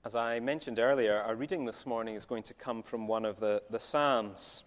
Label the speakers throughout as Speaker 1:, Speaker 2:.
Speaker 1: As I mentioned earlier, our reading this morning is going to come from one of the Psalms.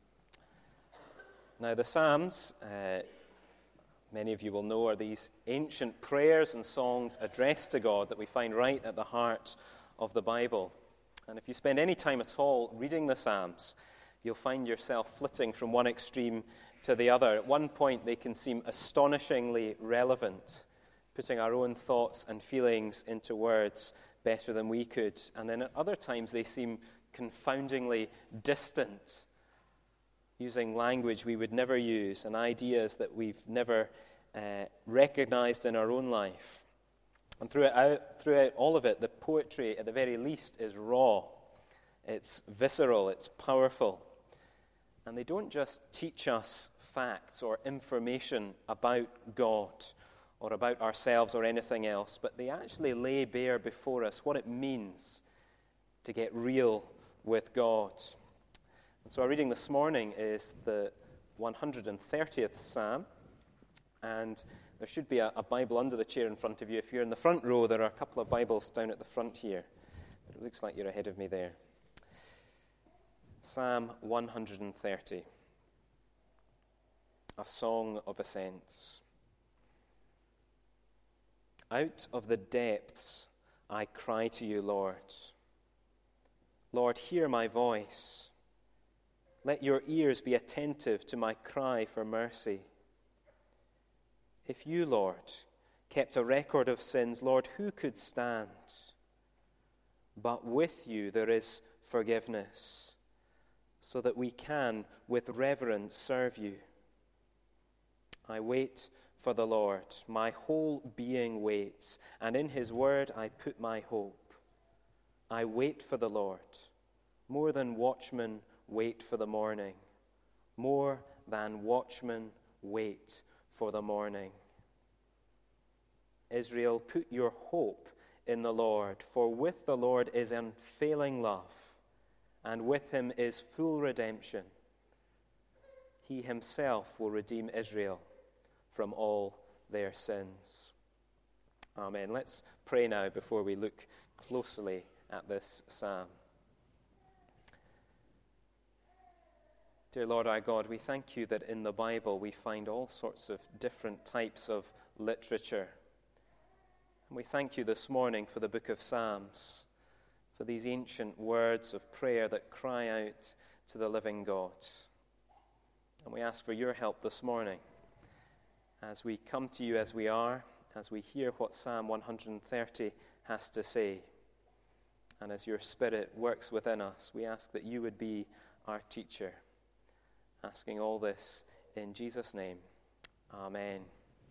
Speaker 1: Now, the Psalms, many of you will know, are these ancient prayers and songs addressed to God that we find right at the heart of the Bible. And if you spend any time at all reading the Psalms, you'll find yourself flitting from one extreme to the other. At one point, they can seem astonishingly relevant, putting our own thoughts and feelings into words better than we could. And then at other times, they seem confoundingly distant, using language we would never use and ideas that we've never recognized in our own life. And throughout all of it, the poetry, at the very least, is raw. It's visceral, it's powerful. And they don't just teach us facts or information about God or about ourselves or anything else, but they actually lay bare before us what it means to get real with God. And so our reading this morning is the 130th Psalm, and there should be a Bible under the chair in front of you. If you're in the front row, there are a couple of Bibles down at the front here, but it looks like you're ahead of me there. Psalm 130, a song of ascents. Out of the depths I cry to you, Lord. Lord, hear my voice. Let your ears be attentive to my cry for mercy. If you, Lord, kept a record of sins, Lord, who could stand? But with you there is forgiveness, so that we can with reverence serve you. I wait for the Lord. My whole being waits, and in his word I put my hope. I wait for the Lord, more than watchmen wait for the morning, more than watchmen wait for the morning. Israel, put your hope in the Lord, for with the Lord is unfailing love, and with him is full redemption. He himself will redeem Israel from all their sins. Amen. Let's pray now before we look closely at this psalm. Dear Lord our God, we thank you that in the Bible we find all sorts of different types of literature. And we thank you this morning for the book of Psalms, for these ancient words of prayer that cry out to the living God. And we ask for your help this morning as we come to you as we are, as we hear what Psalm 130 has to say, and as your Spirit works within us, we ask that you would be our teacher. Asking all this in Jesus' name. Amen.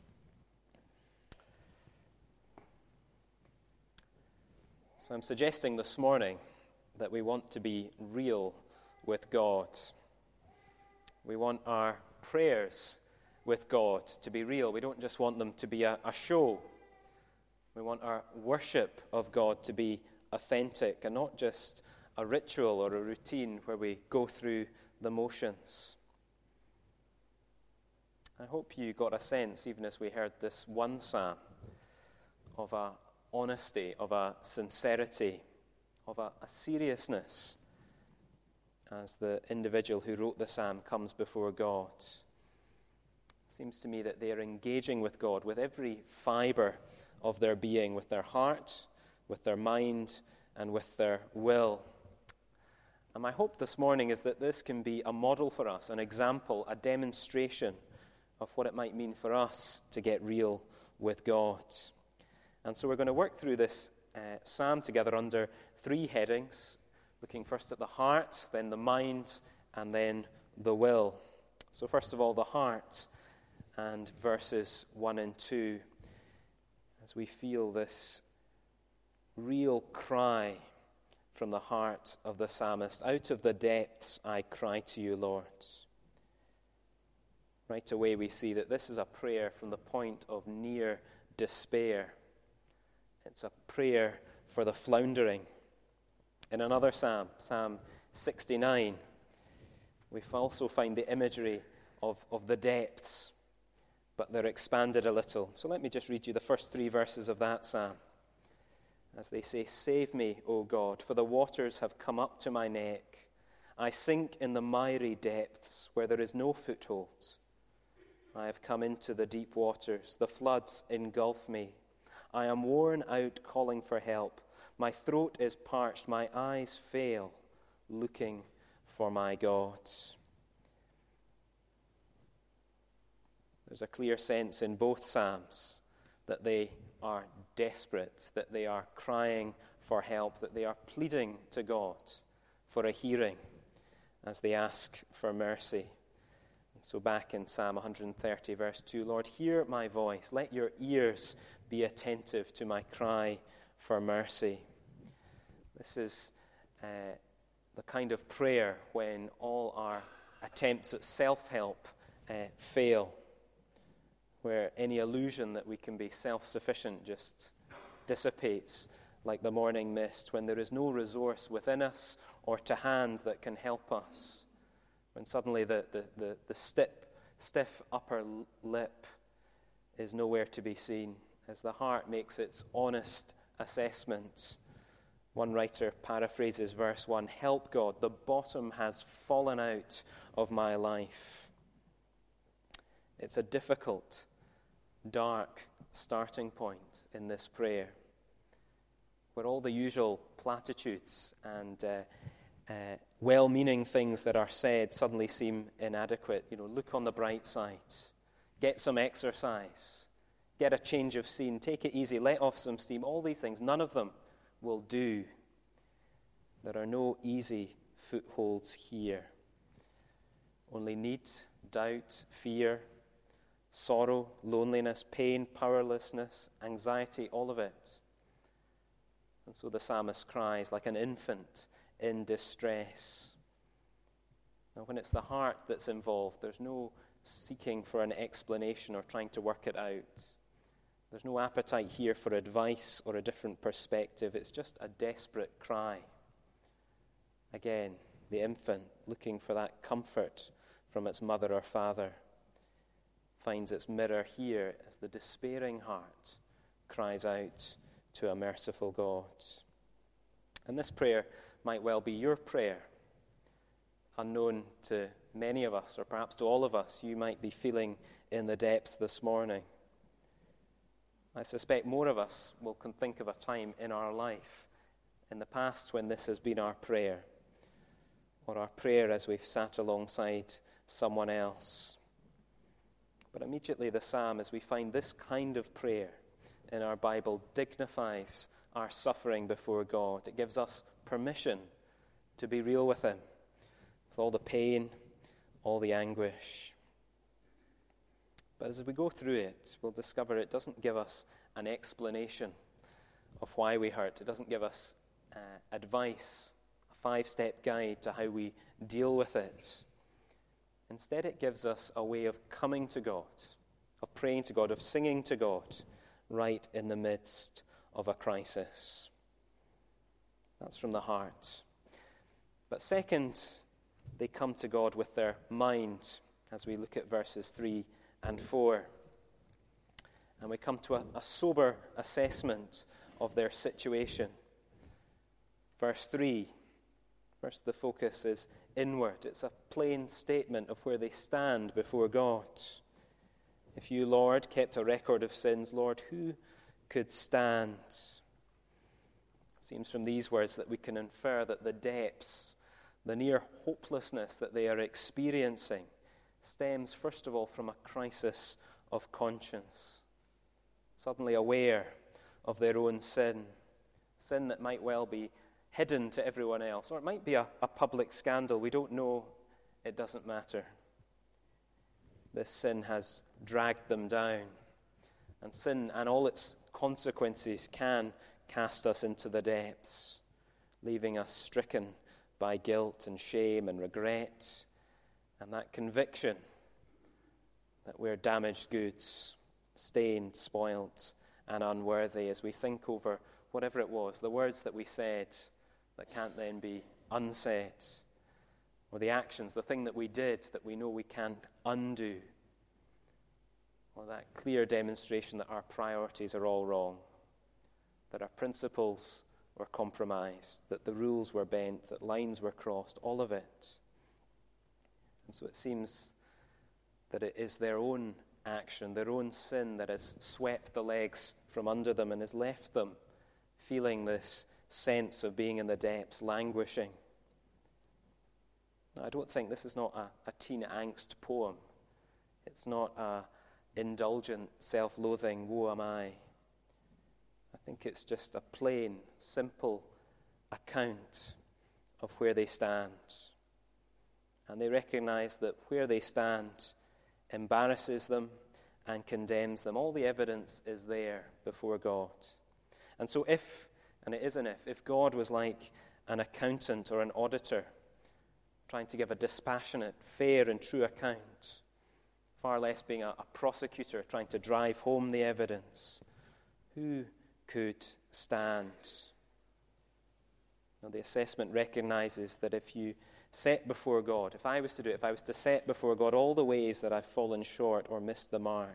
Speaker 1: So I'm suggesting this morning that we want to be real with God. We want our prayers with God to be real. We don't just want them to be a show. We want our worship of God to be authentic and not just a ritual or a routine where we go through the motions. I hope you got a sense, even as we heard this one psalm, of a honesty, of a sincerity, of a seriousness as the individual who wrote the psalm comes before God. It seems to me that they are engaging with God with every fiber of their being, with their heart, with their mind, and with their will. And my hope this morning is that this can be a model for us, an example, a demonstration of what it might mean for us to get real with God. And so we're going to work through this psalm together under three headings, looking first at the heart, then the mind, and then the will. So first of all, the heart, and verses 1 and 2, as we feel this real cry from the heart of the psalmist. Out of the depths I cry to you, Lord. Right away we see that this is a prayer from the point of near despair. It's a prayer for the floundering. In another psalm, Psalm 69, we also find the imagery of the depths, but they're expanded a little. So let me just read you the first three verses of that psalm. as they say, "Save me, O God, for the waters have come up to my neck. I sink in the miry depths where there is no foothold. I have come into the deep waters. The floods engulf me. I am worn out calling for help. My throat is parched. My eyes fail, looking for my God." There's a clear sense in both Psalms that they are desperate, that they are crying for help, that they are pleading to God for a hearing as they ask for mercy. And so back in Psalm 130, verse 2, "Lord, hear my voice. Let your ears be attentive to my cry for mercy." This is the kind of prayer when all our attempts at self-help fail, where any illusion that we can be self-sufficient just dissipates like the morning mist, when there is no resource within us or to hand that can help us, when suddenly the stiff upper lip is nowhere to be seen, as the heart makes its honest assessment. One writer paraphrases verse 1, "Help, God, the bottom has fallen out of my life." It's a difficult, dark starting point in this prayer, where all the usual platitudes and well-meaning things that are said suddenly seem inadequate. Look on the bright side, get some exercise, get a change of scene, take it easy, let off some steam. All these things, none of them will do. There are no easy footholds here. Only need, doubt, fear, sorrow, loneliness, pain, powerlessness, anxiety, all of it. And so the psalmist cries like an infant in distress. Now, when it's the heart that's involved, there's no seeking for an explanation or trying to work it out. There's no appetite here for advice or a different perspective. It's just a desperate cry. Again, the infant looking for that comfort from its mother or father finds its mirror here as the despairing heart cries out to a merciful God. And this prayer might well be your prayer. Unknown to many of us, or perhaps to all of us, you might be feeling in the depths this morning. I suspect more of us can think of a time in our life in the past when this has been our prayer, or our prayer as we've sat alongside someone else. But immediately the psalm, as we find this kind of prayer in our Bible, dignifies our suffering before God. It gives us permission to be real with Him, with all the pain, all the anguish. But as we go through it, we'll discover it doesn't give us an explanation of why we hurt. It doesn't give us advice, a 5-step guide to how we deal with it. Instead, it gives us a way of coming to God, of praying to God, of singing to God right in the midst of a crisis. That's from the heart. But second, they come to God with their mind, as we look at verses 3 and 4. And we come to a sober assessment of their situation. Verse 3, first the focus is inward. It's a plain statement of where they stand before God. If you, Lord, kept a record of sins, Lord, who could stand? It seems from these words that we can infer that the depths, the near hopelessness that they are experiencing, stems first of all from a crisis of conscience. Suddenly aware of their own sin that might well be hidden to everyone else, or it might be a public scandal. We don't know. It doesn't matter. This sin has dragged them down, and sin and all its consequences can cast us into the depths, leaving us stricken by guilt and shame and regret, and that conviction that we're damaged goods, stained, spoilt, and unworthy as we think over whatever it was, the words that we said that can't then be unsaid, or the actions, the thing that we did that we know we can't undo, or that clear demonstration that our priorities are all wrong. that our principles were compromised, that the rules were bent, that lines were crossed, all of it. And so it seems that it is their own action, their own sin that has swept the legs from under them and has left them feeling this sense of being in the depths, languishing. Now, I don't think this is not a teen angst poem. It's not a indulgent, self-loathing, woe am I. I think it's just a plain, simple account of where they stand. And they recognize that where they stand embarrasses them and condemns them. All the evidence is there before God. And so if God was like an accountant or an auditor trying to give a dispassionate, fair and true account, far less being a prosecutor trying to drive home the evidence, who could stand? Now, the assessment recognizes that if you set before God, if I was to set before God all the ways that I've fallen short or missed the mark,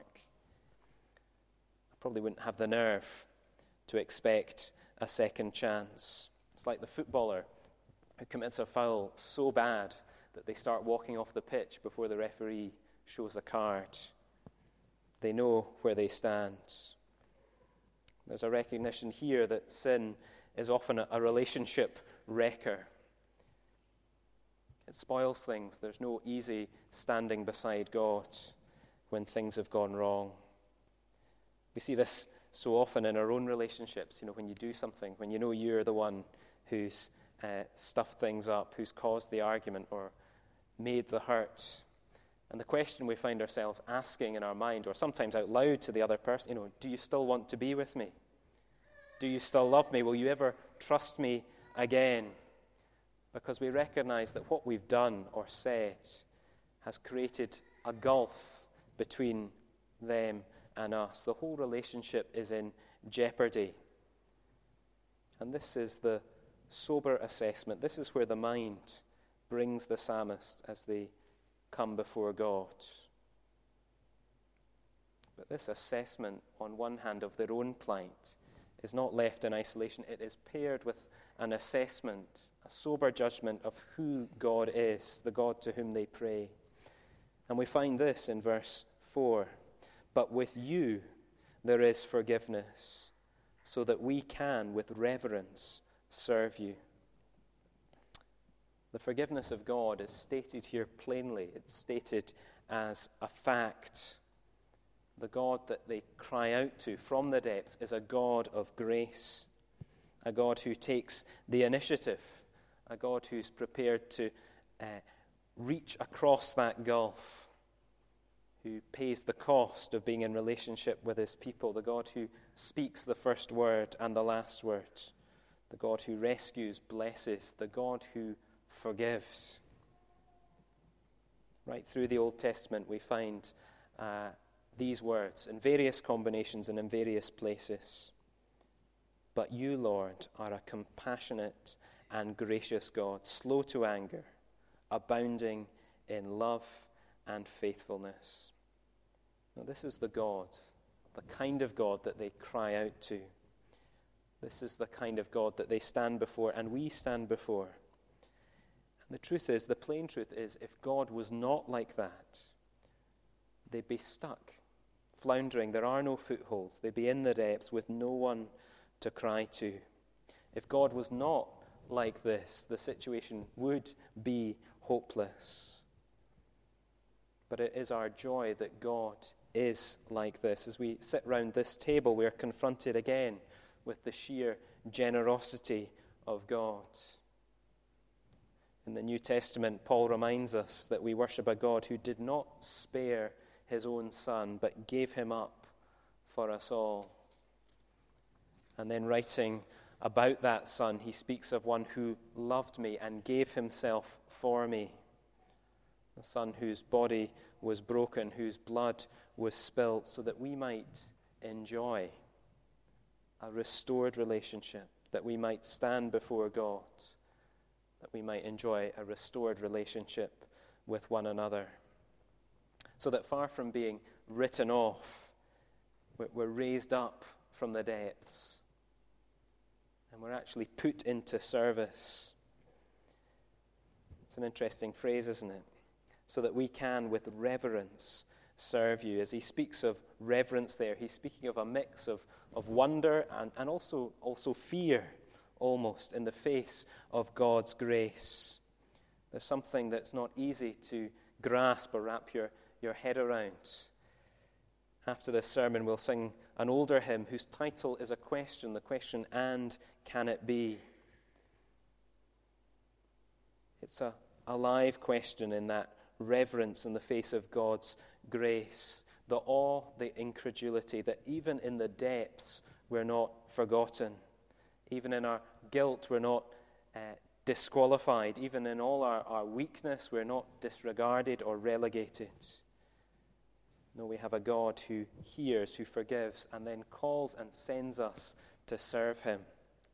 Speaker 1: I probably wouldn't have the nerve to expect a second chance. It's like the footballer who commits a foul so bad that they start walking off the pitch before the referee shows a card. They know where they stand. There's a recognition here that sin is often a relationship wrecker. It spoils things. There's no easy standing beside God when things have gone wrong. We see this so often in our own relationships. When you do something, when you know you're the one who's stuffed things up, who's caused the argument or made the hurt. And the question we find ourselves asking in our mind, or sometimes out loud to the other person, do you still want to be with me? Do you still love me? Will you ever trust me again? Because we recognize that what we've done or said has created a gulf between them and us. The whole relationship is in jeopardy. And this is the sober assessment. This is where the mind brings the psalmist as they come before God. But this assessment, on one hand, of their own plight is not left in isolation. It is paired with an assessment, a sober judgment of who God is, the God to whom they pray. And we find this in verse 4. But with you there is forgiveness, so that we can, with reverence, serve you. The forgiveness of God is stated here plainly. It's stated as a fact. The God that they cry out to from the depths is a God of grace, a God who takes the initiative, a God who's prepared to reach across that gulf, who pays the cost of being in relationship with his people, the God who speaks the first word and the last word, the God who rescues, blesses, the God who forgives. Right through the Old Testament we find these words in various combinations and in various places. But you, Lord, are a compassionate and gracious God, slow to anger, abounding in love and faithfulness. Now, this is the God, the kind of God that they cry out to. This is the kind of God that they stand before, and we stand before. And the truth is, the plain truth is, if God was not like that, they'd be stuck, floundering. There are no footholds. They'd be in the depths with no one to cry to. If God was not like this, the situation would be hopeless. But it is our joy that God is like this. As we sit round this table, we are confronted again with the sheer generosity of God. In the New Testament, Paul reminds us that we worship a God who did not spare his own Son, but gave him up for us all. And then writing about that Son, he speaks of one who loved me and gave himself for me. The Son whose body was broken, whose blood was spilt, so that we might enjoy a restored relationship, that we might stand before God, that we might enjoy a restored relationship with one another. So that far from being written off, we're raised up from the depths and we're actually put into service. It's an interesting phrase, isn't it? So that we can, with reverence, serve you. As he speaks of reverence there, he's speaking of a mix of wonder and also fear, almost, in the face of God's grace. There's something that's not easy to grasp or wrap your head around. After this sermon, we'll sing an older hymn whose title is a question, the question, "And can it be?" It's a live question in that reverence in the face of God's grace, the awe, the incredulity, that even in the depths we're not forgotten. Even in our guilt we're not disqualified. Even in all our weakness we're not disregarded or relegated. No, we have a God who hears, who forgives, and then calls and sends us to serve him.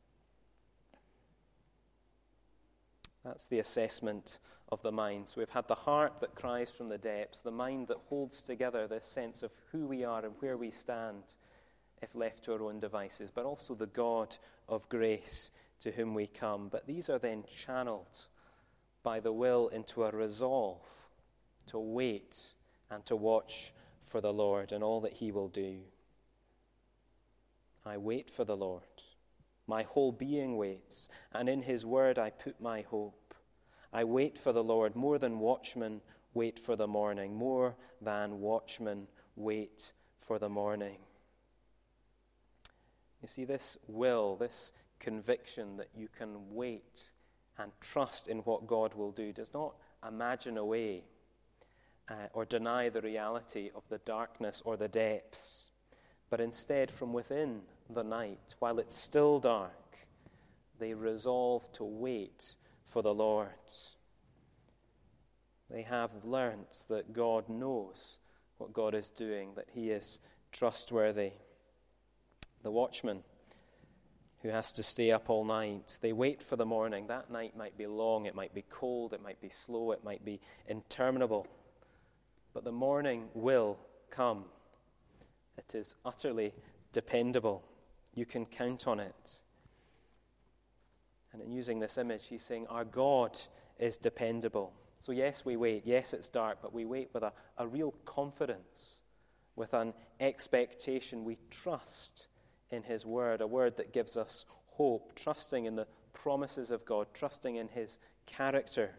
Speaker 1: That's the assessment of the mind. So we've had the heart that cries from the depths, the mind that holds together this sense of who we are and where we stand if left to our own devices, but also the God of grace to whom we come. But these are then channeled by the will into a resolve to wait and to watch for the Lord and all that he will do. I wait for the Lord. My whole being waits, and in his word I put my hope. I wait for the Lord more than watchmen wait for the morning, more than watchmen wait for the morning. You see, this will, this conviction that you can wait and trust in what God will do does not imagine away or deny the reality of the darkness or the depths, but instead from within the night, while it's still dark, they resolve to wait for the Lord. They have learnt that God knows what God is doing, that he is trustworthy. The watchman who has to stay up all night, they wait for the morning. That night might be long, it might be cold, it might be slow, it might be interminable. But the morning will come. It is utterly dependable. You can count on it. And in using this image, he's saying our God is dependable. So yes, we wait. Yes, it's dark, but we wait with a real confidence, with an expectation. We trust in his word, a word that gives us hope, trusting in the promises of God, trusting in his character.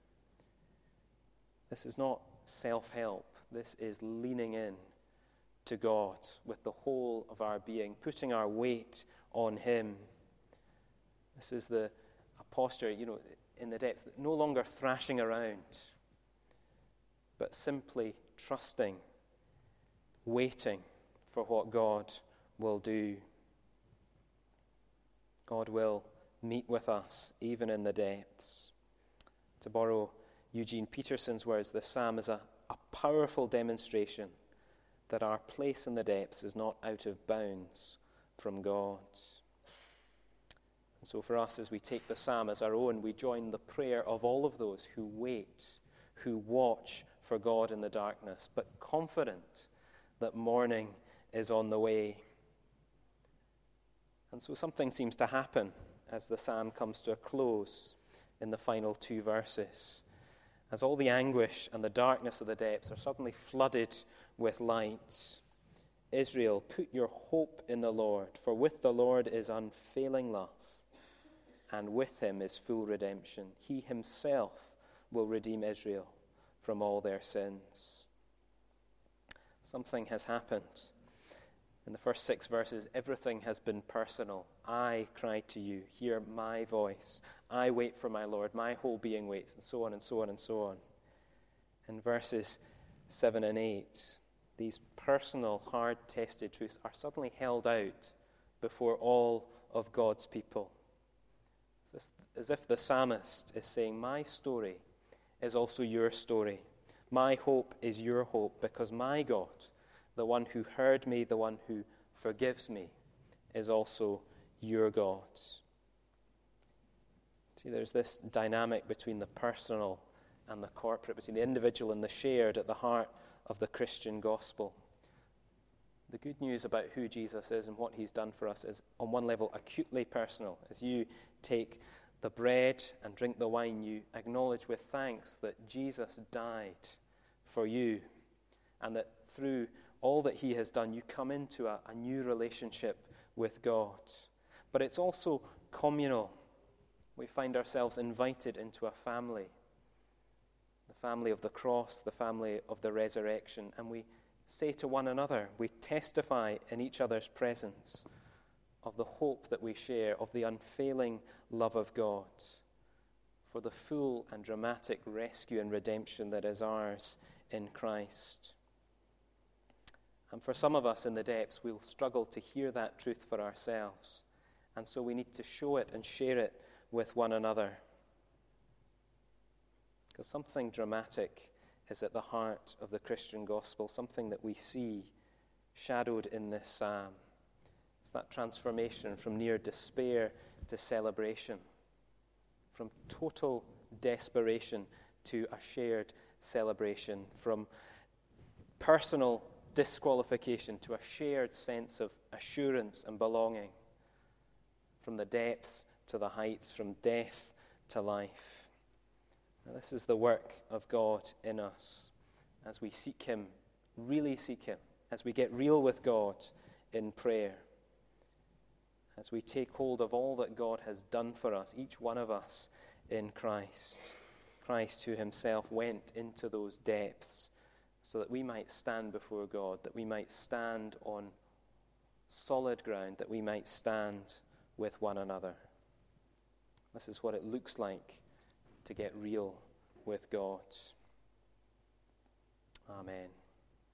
Speaker 1: This is not self-help. This is leaning in to God with the whole of our being, putting our weight on him. This is a posture, in the depths, no longer thrashing around, but simply trusting, waiting for what God will do. God will meet with us even in the depths. To borrow Eugene Peterson's words, the psalm is a powerful demonstration that our place in the depths is not out of bounds from God. And so for us, as we take the psalm as our own, we join the prayer of all of those who wait, who watch for God in the darkness, but confident that morning is on the way. And so something seems to happen as the psalm comes to a close in the final two verses. As all the anguish and the darkness of the depths are suddenly flooded with light. Israel, put your hope in the Lord, for with the Lord is unfailing love, and with him is full redemption. He himself will redeem Israel from all their sins. Something has happened. In the first 6 verses, everything has been personal. I cry to you, hear my voice. I wait for my Lord, my whole being waits, and so on and so on and so on. In verses 7 and 8, these personal, hard-tested truths are suddenly held out before all of God's people. It's as if the psalmist is saying, my story is also your story. My hope is your hope, because my God, the one who heard me, the one who forgives me, is also your God. See, there's this dynamic between the personal and the corporate, between the individual and the shared at the heart of the Christian gospel. The good news about who Jesus is and what he's done for us is, on one level, acutely personal. As you take the bread and drink the wine, you acknowledge with thanks that Jesus died for you, and that through all that he has done, you come into a new relationship with God. But it's also communal. We find ourselves invited into a family, the family of the cross, the family of the resurrection, and we say to one another, we testify in each other's presence of the hope that we share, of the unfailing love of God, for the full and dramatic rescue and redemption that is ours in Christ. And for some of us in the depths, we'll struggle to hear that truth for ourselves, and so we need to show it and share it with one another. Because something dramatic is at the heart of the Christian gospel, something that we see shadowed in this psalm. It's that transformation from near despair to celebration, from total desperation to a shared celebration, from personal disqualification to a shared sense of assurance and belonging, from the depths to the heights, from death to life. Now, this is the work of God in us as we seek him, really seek him, as we get real with God in prayer, as we take hold of all that God has done for us, each one of us in Christ. Christ who himself went into those depths so that we might stand before God, that we might stand on solid ground, that we might stand with one another. This is what it looks like to get real with God. Amen.